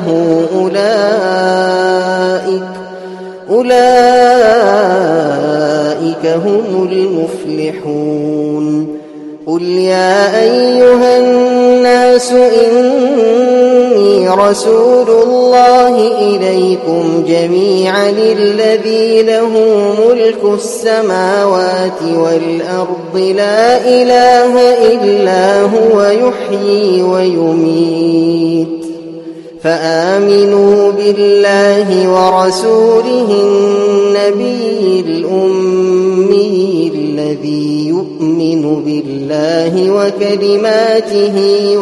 أولئك هم المفلحون. قل يا أيها الناس إني رسول الله إليكم جميعا الذي له ملك السماوات والأرض لا إله إلا هو يحيي ويميت فآمنوا بالله ورسوله النبي الأمي الذي يؤمن بالله وكلماته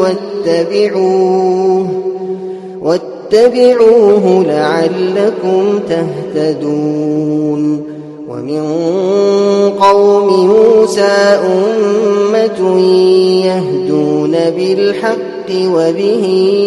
واتبعوه لعلكم تهتدون. ومن قوم موسى أمة يهدون بالحق وبه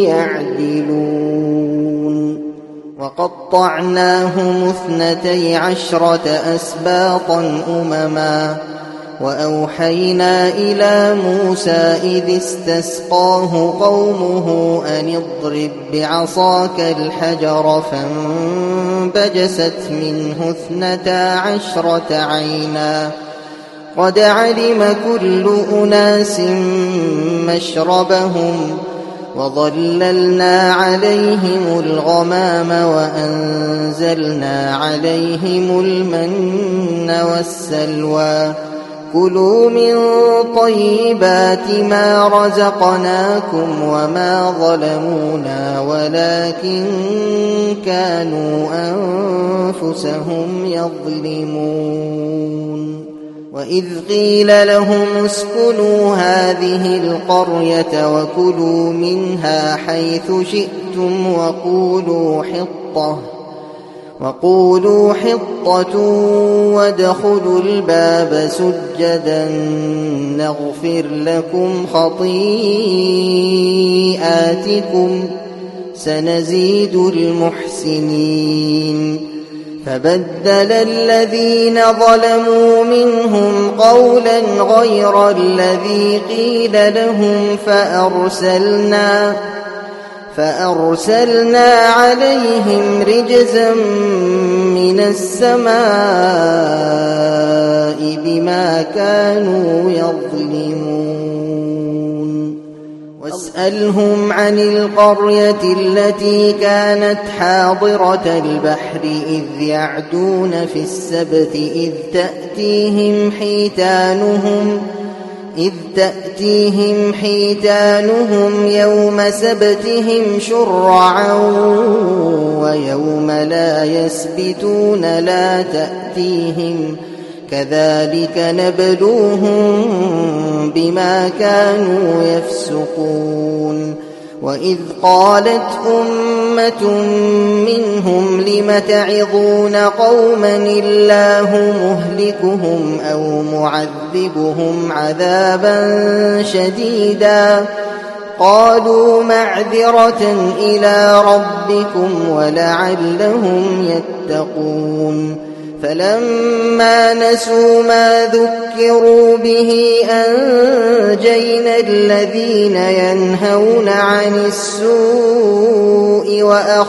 يعدلون. وقطعناهم 12 أسباطا أمما وأوحينا إلى موسى إذ استسقاه قومه أن اضرب بعصاك الحجر فانبجست منه 12 عينا قد علم كل أناس مشربهم وظللنا عليهم الغمام وأنزلنا عليهم المن والسلوى كلوا من طيبات ما رزقناكم وما ظلمونا ولكن كانوا أنفسهم يظلمون. وإذ قيل لهم اسكنوا هذه القرية وكلوا منها حيث شئتم وقولوا حطة وقولوا حطة وادخلوا الباب سجدا نغفر لكم خطيئاتكم سنزيد المحسنين فبدل الذين ظلموا منهم قولا غير الذي قيل لهم فأرسلنا عليهم رجزا من السماء بما كانوا يظلمون واسألهم عن القرية التي كانت حاضرة البحر إذ يعدون في السبت إذ تأتيهم حيتانهم يوم سبتهم شرعا ويوم لا يسبتون لا تأتيهم كذلك نبلوهم بما كانوا يفسقون وإذ قالت أمة منهم لم تعظون قوما الله مهلكهم أو معذبهم عذابا شديدا قالوا معذرة إلى ربكم ولعلهم يتقون فلما نسوا ما ذكروا به أنجينا الذين ينهون عن السوء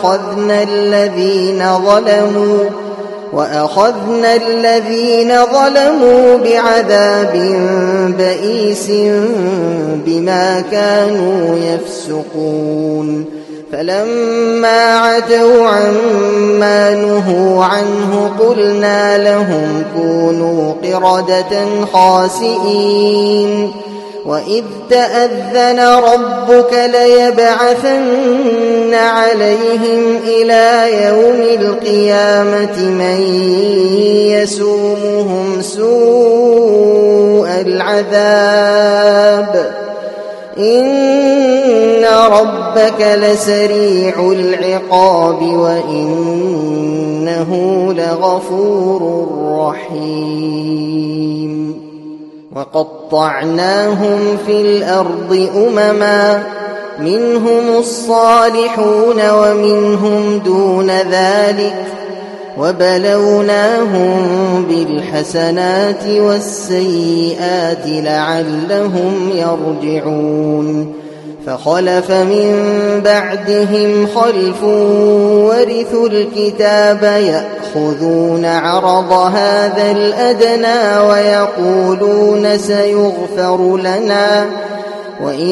وأخذنا الذين ظلموا بعذاب بئيس بما كانوا يفسقون فلما عتوا عما نهوا عنه قلنا لهم كونوا قردة خاسئين وإذ تأذن ربك ليبعثن عليهم إلى يوم القيامة من يسومهم سوء العذاب إن ربك لسريع العقاب وإنه لغفور رحيم وقطعناهم في الأرض أمما منهم الصالحون ومنهم دون ذلك وبلوناهم بالحسنات والسيئات لعلهم يرجعون فخلف من بعدهم خلف ورثوا الكتاب يأخذون عرض هذا الأدنى ويقولون سيغفر لنا وإن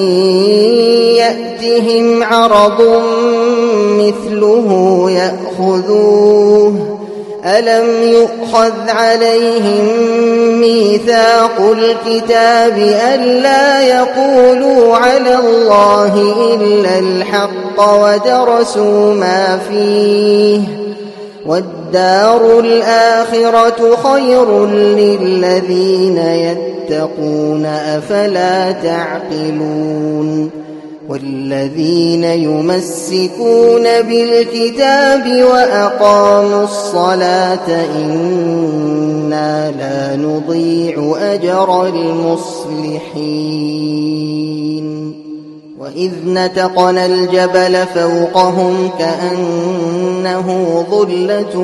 يأتهم عرض مثله يأخذوه ألم يؤخذ عليهم ميثاق الكتاب ألا يقولوا على الله إلا الحق ودرسوا ما فيه والدار الآخرة خير للذين يتقون أفلا تعقلون والذين يمسكون بالكتاب وأقاموا الصلاة إنا لا نضيع أجر المصلحين وإذ نتقنا الجبل فوقهم كأنه ظلة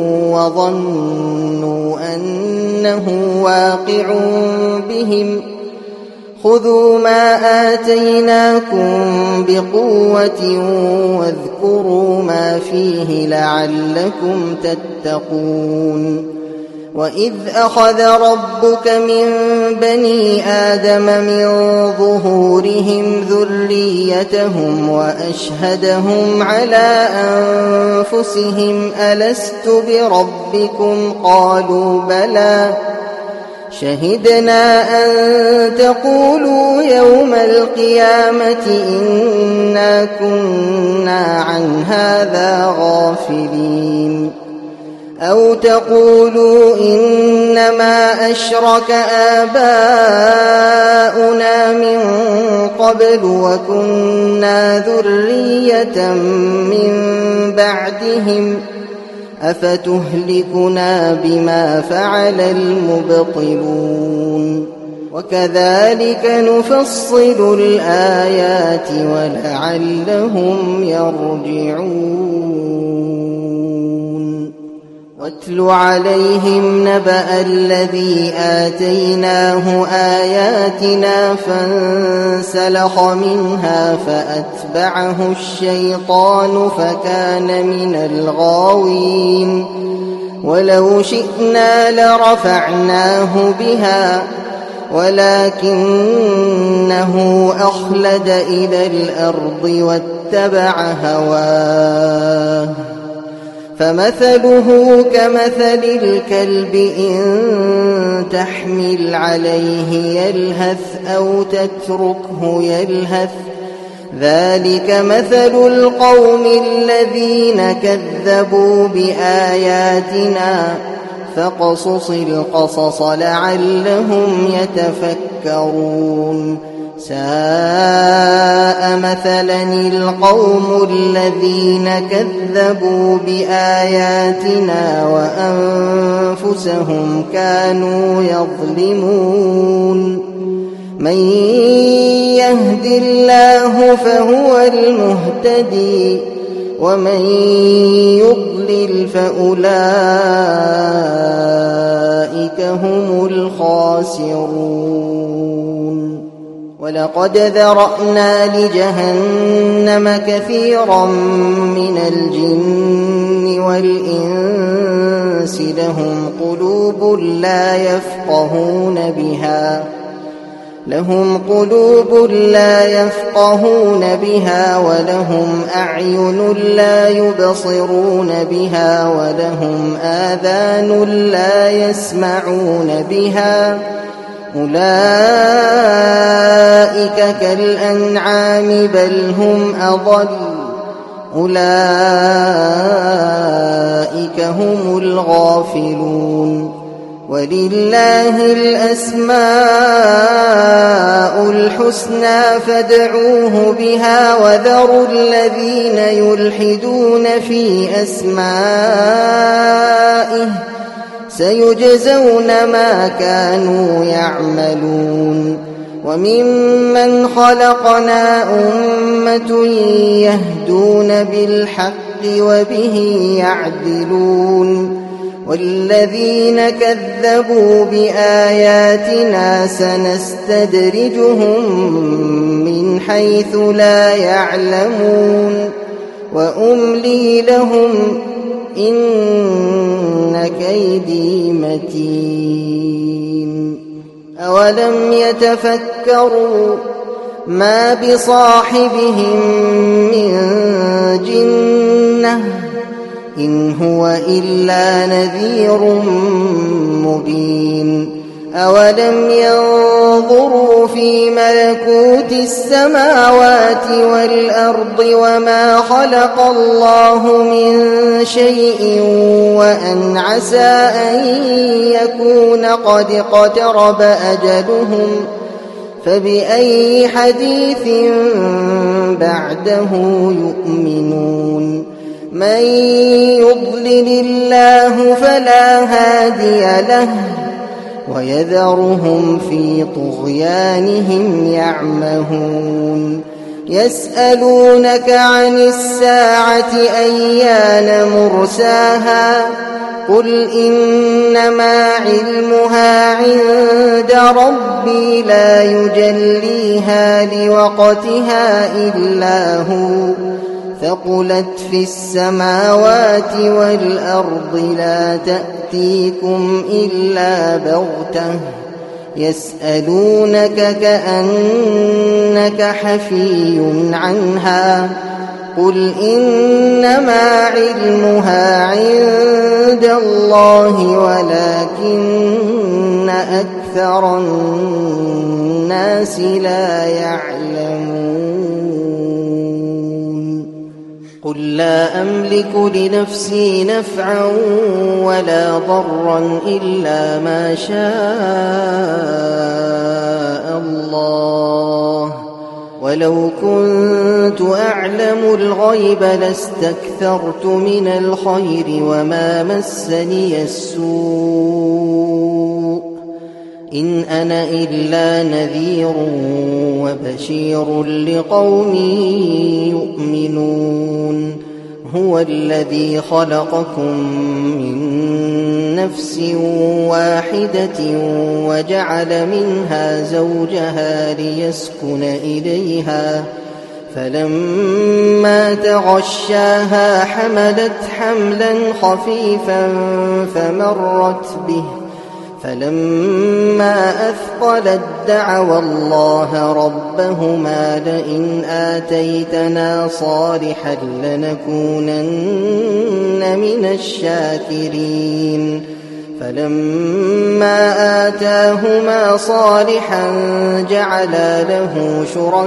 وظنوا أنه واقع بهم خذوا ما آتيناكم بقوة واذكروا ما فيه لعلكم تتقون وإذ أخذ ربك من بني آدم من ظهورهم ذريتهم وأشهدهم على أنفسهم ألست بربكم قالوا بلى شهدنا أن تقولوا يوم القيامة إنا كنا عن هذا غافلين أو تقولوا إنما أشرك آباؤنا من قبل وكنا ذرية من بعدهم أفتهلكنا بما فعل المبطلون وكذلك نفصل الآيات ولعلهم يرجعون واتل عليهم نبأ الذي آتيناه آياتنا فانسلخ منها فأتبعه الشيطان فكان من الغاوين ولو شئنا لرفعناه بها ولكنه أخلد إلى الأرض واتبع هواه فمثله كمثل الكلب إن تحمل عليه يلهث أو تتركه يلهث ذلك مثل القوم الذين كذبوا بآياتنا فاقصص القصص لعلهم يتفكرون ساء مثلا القوم الذين كذبوا بآياتنا وأنفسهم كانوا يظلمون من يهد الله فهو المهتدي ومن يضلل فأولئك هم الخاسرون ولقد ذرأنا لجهنم كثيرا من الجن والإنس لهم قلوب لا يفقهون بها ولهم أعين لا يبصرون بها ولهم آذان لا يسمعون بها أولئك كالأنعام بل هم أضل أولئك هم الغافلون ولله الأسماء الحسنى فادعوه بها وذروا الذين يلحدون في أسمائه سيجزون ما كانوا يعملون وممن خلقنا أمة يهدون بالحق وبه يعدلون والذين كذبوا بآياتنا سنستدرجهم من حيث لا يعلمون وأملي لهم إن كيدي متين أولم يتفكروا ما بصاحبهم من جنة إن هو إلا نذير مبين أولم ينظروا في ملكوت السماوات والأرض وما خلق الله من شيء وأن عسى أن يكون قد اقترب أجلهم فبأي حديث بعده يؤمنون من يضلل الله فلا هادي له ويذرهم في طغيانهم يعمهون يسألونك عن الساعة أيان مرساها قل إنما علمها عند ربي لا يجليها لوقتها إلا هو ثقلت في السماوات والأرض لا تأتيكم إلا بغتة يسألونك كأنك حفي عنها قل إنما علمها عند الله ولكن أكثر الناس لا يعلمون قل لا أملك لنفسي نفعا ولا ضرا إلا ما شاء الله ولو كنت أعلم الغيب لاستكثرت من الخير وما مسني السوء إن أنا إلا نذير وبشير لقوم يؤمنون هو الذي خلقكم من نفس واحدة وجعل منها زوجها ليسكن إليها فلما تغشاها حملت حملا خفيفا فمرت به فلما أثقلت دعوا الله ربهما لئن آتيتنا صالحا لنكونن من الشاكرين فلما آتاهما صالحا جعلا له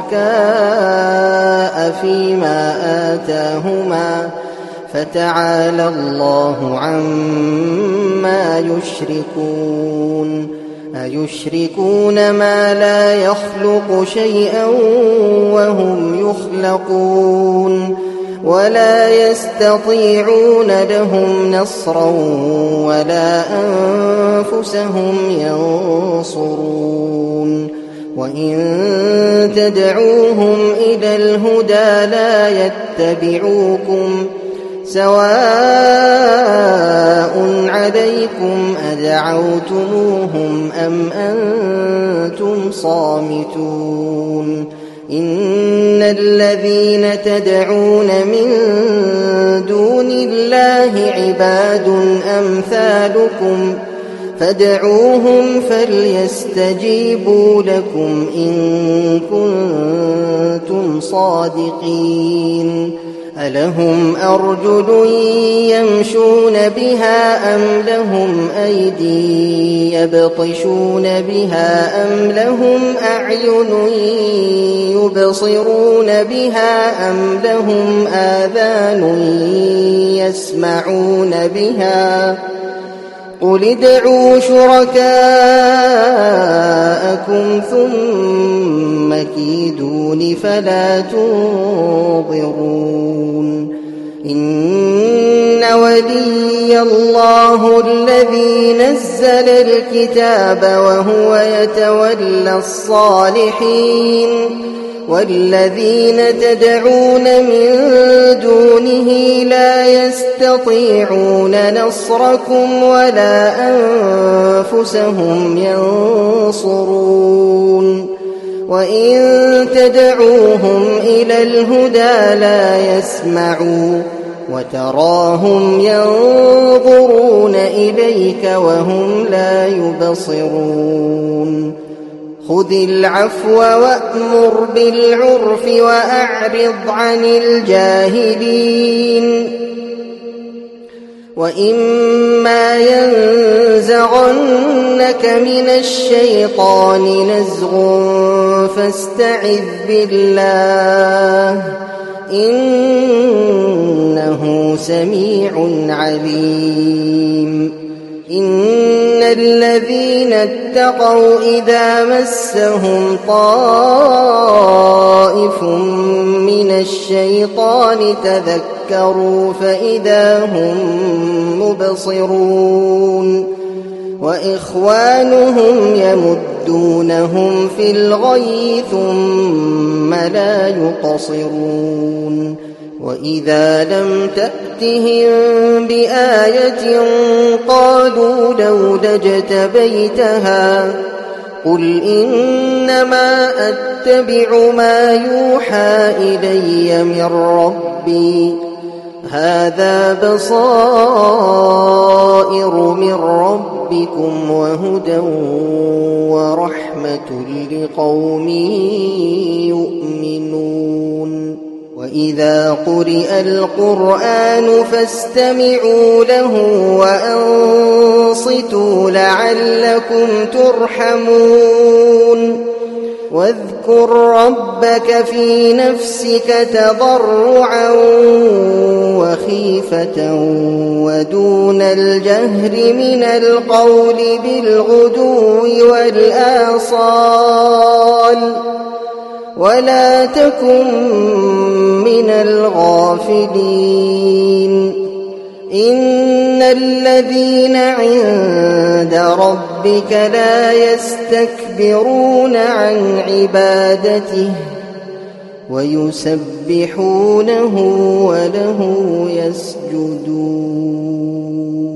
شركاء فيما آتاهما فتعالى الله عما يشركون أيشركون ما لا يخلق شيئا وهم يخلقون ولا يستطيعون لهم نصرا ولا أنفسهم ينصرون وإن تدعوهم إلى الهدى لا يتبعوكم سواء عليكم أدعوتموهم أم أنتم صامتون إن الذين تدعون من دون الله عباد أمثالكم فادعوهم فليستجيبوا لكم إن كنتم صادقين ألهم أرجل يمشون بها أم لهم أيدي يبطشون بها أم لهم أعين يبصرون بها أم لهم آذان يسمعون بها قل ادعوا شركاءكم ثم كيدون فلا تنظرون إن ولي الله الذي نزل الكتاب وهو يتولى الصالحين والذين تدعون من دونه لا يستطيعون نصركم ولا أنفسهم ينصرون وإن تدعوهم إلى الهدى لا يسمعوا وتراهم ينظرون إليك وهم لا يبصرون خذ العفو وأمر بالعرف وأعرض عن الجاهلين وإما ينزغنك من الشيطان نزغ فاستعذ بالله إنه سميع عليم إن الذين اتقوا إذا مسهم طائف من الشيطان تذكروا فإذا هم مبصرون وإخوانهم يمدونهم في الغي ثم لا يقصرون وإذا لم تأتهم بآية قالوا لولا اجتبيتها قل إنما أتبع ما يوحى إلي من ربي هذا بصائر من ربكم وهدى ورحمة لقوم يؤمنون وإذا قرئ القرآن فاستمعوا له وأنصتوا لعلكم ترحمون واذكر ربك في نفسك تضرعا وخيفة ودون الجهر من القول بالغدو والآصال ولا تكن من الغافلين إن الذين عند ربك لا يستكبرون عن عبادته ويسبحونه وله يسجدون